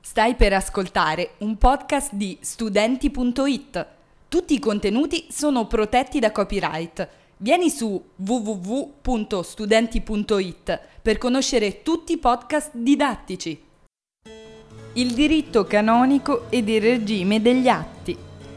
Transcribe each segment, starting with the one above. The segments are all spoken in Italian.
Stai per ascoltare un podcast di Studenti.it. Tutti i contenuti sono protetti da copyright. Vieni su www.studenti.it per conoscere tutti i podcast didattici. Il diritto canonico ed il regime degli atti.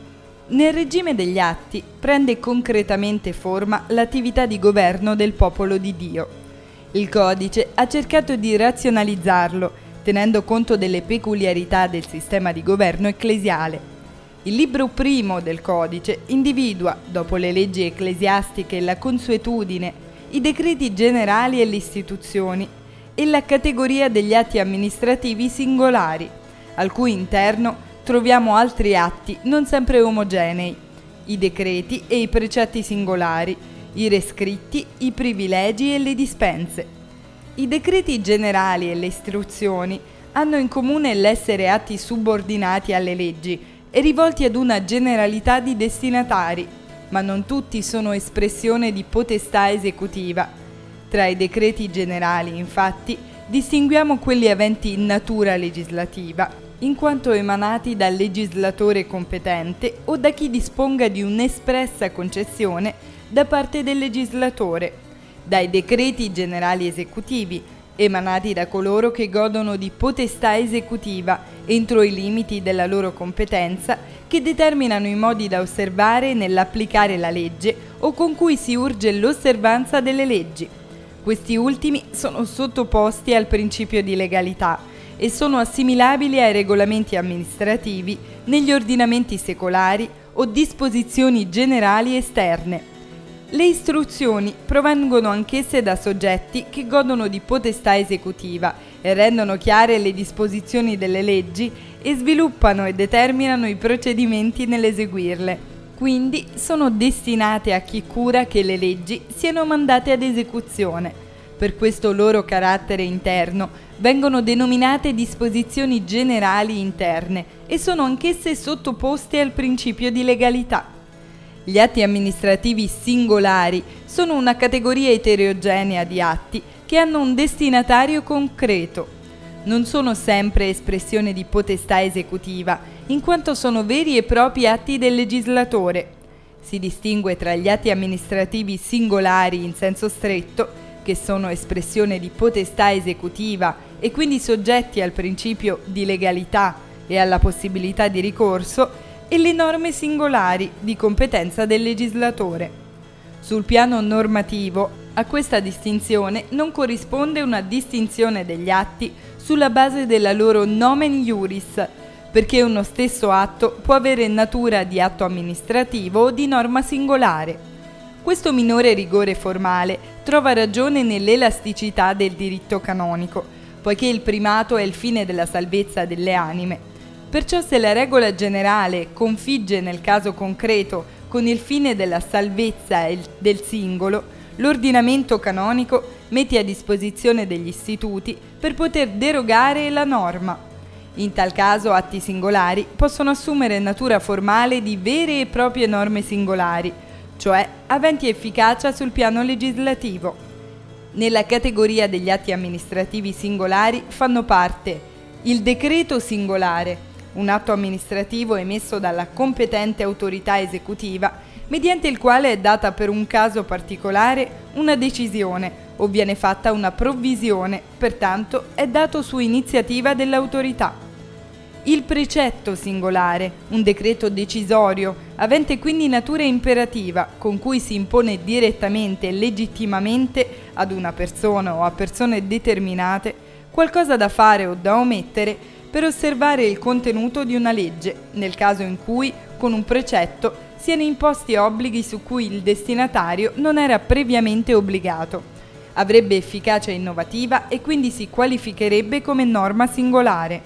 Nel regime degli atti prende concretamente forma l'attività di governo del popolo di Dio. Il codice ha cercato di razionalizzarlo, tenendo conto delle peculiarità del sistema di governo ecclesiale. Il libro primo del codice individua, dopo le leggi ecclesiastiche e la consuetudine, i decreti generali e le istituzioni e la categoria degli atti amministrativi singolari, al cui interno troviamo altri atti non sempre omogenei, i decreti e i precetti singolari, i rescritti, i privilegi e le dispense. I decreti generali e le istruzioni hanno in comune l'essere atti subordinati alle leggi e rivolti ad una generalità di destinatari, ma non tutti sono espressione di potestà esecutiva. Tra i decreti generali, infatti, distinguiamo quelli aventi natura legislativa, in quanto emanati dal legislatore competente o da chi disponga di un'espressa concessione da parte del legislatore, dai decreti generali esecutivi, emanati da coloro che godono di potestà esecutiva entro i limiti della loro competenza, che determinano i modi da osservare nell'applicare la legge o con cui si urge l'osservanza delle leggi. Questi ultimi sono sottoposti al principio di legalità e sono assimilabili ai regolamenti amministrativi negli ordinamenti secolari o disposizioni generali esterne. Le istruzioni provengono anch'esse da soggetti che godono di potestà esecutiva e rendono chiare le disposizioni delle leggi e sviluppano e determinano i procedimenti nell'eseguirle. Quindi sono destinate a chi cura che le leggi siano mandate ad esecuzione. Per questo loro carattere interno vengono denominate disposizioni generali interne e sono anch'esse sottoposte al principio di legalità. Gli atti amministrativi singolari sono una categoria eterogenea di atti che hanno un destinatario concreto. Non sono sempre espressione di potestà esecutiva, in quanto sono veri e propri atti del legislatore. Si distingue tra gli atti amministrativi singolari in senso stretto, che sono espressione di potestà esecutiva e quindi soggetti al principio di legalità e alla possibilità di ricorso, e le norme singolari di competenza del legislatore. Sul piano normativo, a questa distinzione non corrisponde una distinzione degli atti sulla base della loro nomen iuris, perché uno stesso atto può avere natura di atto amministrativo o di norma singolare. Questo minore rigore formale trova ragione nell'elasticità del diritto canonico, poiché il primato è il fine della salvezza delle anime. Perciò se la regola generale configge nel caso concreto con il fine della salvezza del singolo, l'ordinamento canonico mette a disposizione degli istituti per poter derogare la norma. In tal caso atti singolari possono assumere natura formale di vere e proprie norme singolari, cioè aventi efficacia sul piano legislativo. Nella categoria degli atti amministrativi singolari fanno parte il decreto singolare, un atto amministrativo emesso dalla competente autorità esecutiva, mediante il quale è data per un caso particolare una decisione o viene fatta una provvisione, pertanto è dato su iniziativa dell'autorità. Il precetto singolare, un decreto decisorio, avente quindi natura imperativa, con cui si impone direttamente e legittimamente ad una persona o a persone determinate qualcosa da fare o da omettere per osservare il contenuto di una legge, nel caso in cui, con un precetto, siano imposti obblighi su cui il destinatario non era previamente obbligato. Avrebbe efficacia innovativa e quindi si qualificherebbe come norma singolare.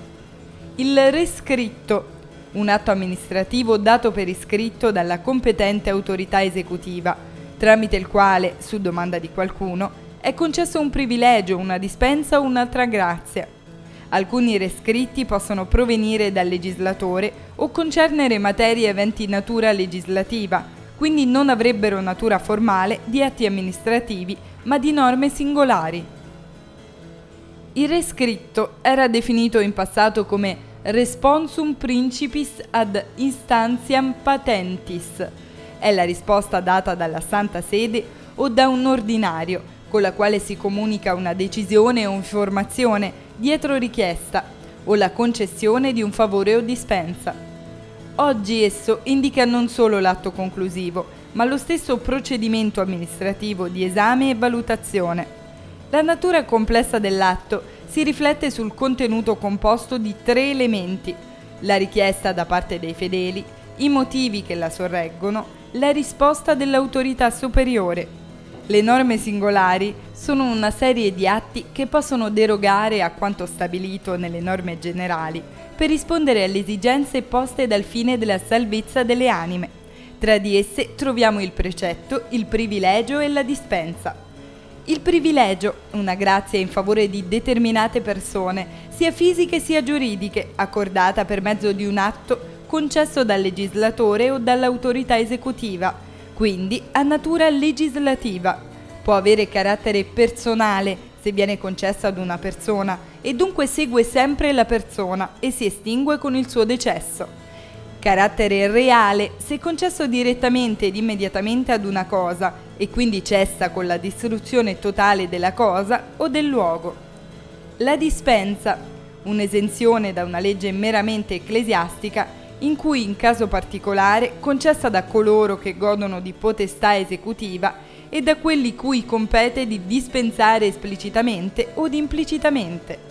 Il rescritto, un atto amministrativo dato per iscritto dalla competente autorità esecutiva, tramite il quale, su domanda di qualcuno, è concesso un privilegio, una dispensa o un'altra grazia. Alcuni rescritti possono provenire dal legislatore o concernere materie aventi natura legislativa, quindi non avrebbero natura formale di atti amministrativi, ma di norme singolari. Il rescritto era definito in passato come responsum principis ad instantiam patentis. È la risposta data dalla Santa Sede o da un ordinario, con la quale si comunica una decisione o informazione dietro richiesta, o la concessione di un favore o dispensa. Oggi esso indica non solo l'atto conclusivo, ma lo stesso procedimento amministrativo di esame e valutazione. La natura complessa dell'atto si riflette sul contenuto composto di 3 elementi: la richiesta da parte dei fedeli, i motivi che la sorreggono, la risposta dell'autorità superiore. Le norme singolari sono una serie di atti che possono derogare a quanto stabilito nelle norme generali per rispondere alle esigenze poste dal fine della salvezza delle anime. Tra di esse troviamo il precetto, il privilegio e la dispensa. Il privilegio, una grazia in favore di determinate persone, sia fisiche sia giuridiche, accordata per mezzo di un atto concesso dal legislatore o dall'autorità esecutiva, quindi ha natura legislativa. Può avere carattere personale se viene concesso ad una persona e dunque segue sempre la persona e si estingue con il suo decesso. Carattere reale se concesso direttamente ed immediatamente ad una cosa e quindi cessa con la distruzione totale della cosa o del luogo. La dispensa, un'esenzione da una legge meramente ecclesiastica in cui in caso particolare concessa da coloro che godono di potestà esecutiva e da quelli cui compete di dispensare esplicitamente o implicitamente.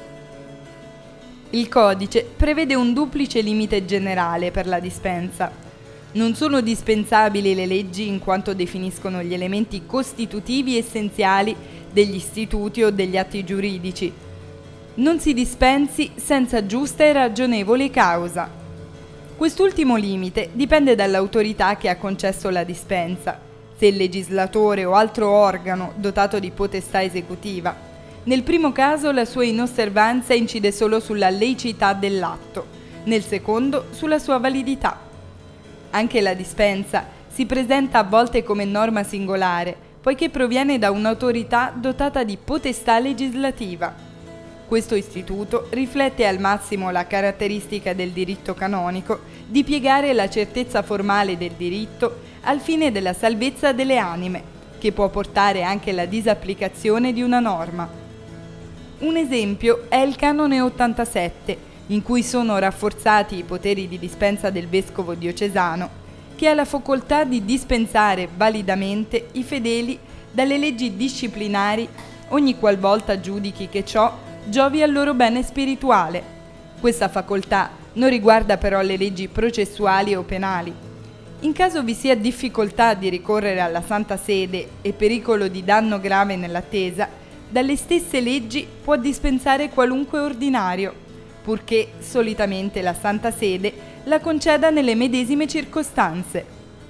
Il codice prevede un duplice limite generale per la dispensa. Non sono dispensabili le leggi in quanto definiscono gli elementi costitutivi essenziali degli istituti o degli atti giuridici. Non si dispensi senza giusta e ragionevole causa. Quest'ultimo limite dipende dall'autorità che ha concesso la dispensa, se il legislatore o altro organo dotato di potestà esecutiva. Nel primo caso la sua inosservanza incide solo sulla laicità dell'atto, nel secondo sulla sua validità. Anche la dispensa si presenta a volte come norma singolare, poiché proviene da un'autorità dotata di potestà legislativa. Questo istituto riflette al massimo la caratteristica del diritto canonico di piegare la certezza formale del diritto al fine della salvezza delle anime, che può portare anche alla disapplicazione di una norma. Un esempio è il canone 87, in cui sono rafforzati i poteri di dispensa del vescovo diocesano, che ha la facoltà di dispensare validamente i fedeli dalle leggi disciplinari ogni qualvolta giudichi che ciò giovi al loro bene spirituale. Questa facoltà non riguarda però le leggi processuali o penali. In caso vi sia difficoltà di ricorrere alla Santa Sede e pericolo di danno grave nell'attesa, dalle stesse leggi può dispensare qualunque ordinario, purché solitamente la Santa Sede la conceda nelle medesime circostanze.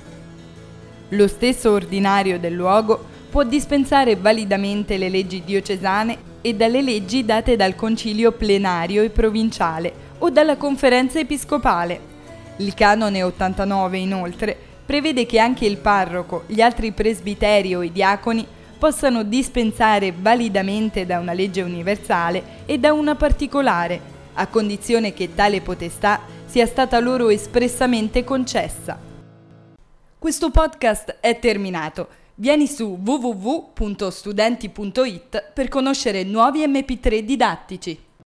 Lo stesso ordinario del luogo può dispensare validamente le leggi diocesane e dalle leggi date dal concilio plenario e provinciale o dalla conferenza episcopale. Il canone 89, inoltre, prevede che anche il parroco, gli altri presbiteri o i diaconi possano dispensare validamente da una legge universale e da una particolare, a condizione che tale potestà sia stata loro espressamente concessa. Questo podcast è terminato. Vieni su www.studenti.it per conoscere nuovi MP3 didattici.